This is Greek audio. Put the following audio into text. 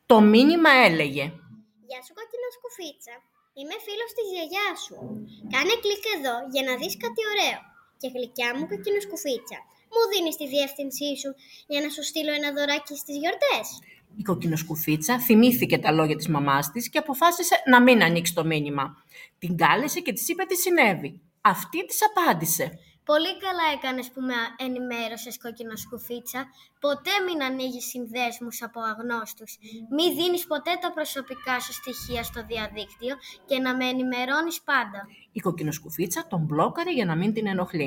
Το μήνυμα έλεγε: «Γεια σου κοκκινοσκουφίτσα, είμαι φίλος της γιαγιάς σου. Κάνε κλικ εδώ για να δεις κάτι ωραίο. Και γλυκιά μου κοκκινοσκουφίτσα, μου δίνεις τη διεύθυνσή σου για να σου στείλω ένα δωράκι στις γιορτές?» Η κοκκινοσκουφίτσα θυμήθηκε τα λόγια της μαμάς της και αποφάσισε να μην ανοίξει το μήνυμα. Την κάλεσε και της είπε τι συνέβη. Αυτή της απάντησε: «Πολύ καλά έκανες που με ενημέρωσες, κοκκινοσκουφίτσα. Ποτέ μην ανοίγεις συνδέσμους από αγνώστους. Μη δίνεις ποτέ τα προσωπικά σου στοιχεία στο διαδίκτυο και να με ενημερώνεις πάντα». Η κοκκινοσκουφίτσα τον μπλόκαρε για να μην την ενοχλεί.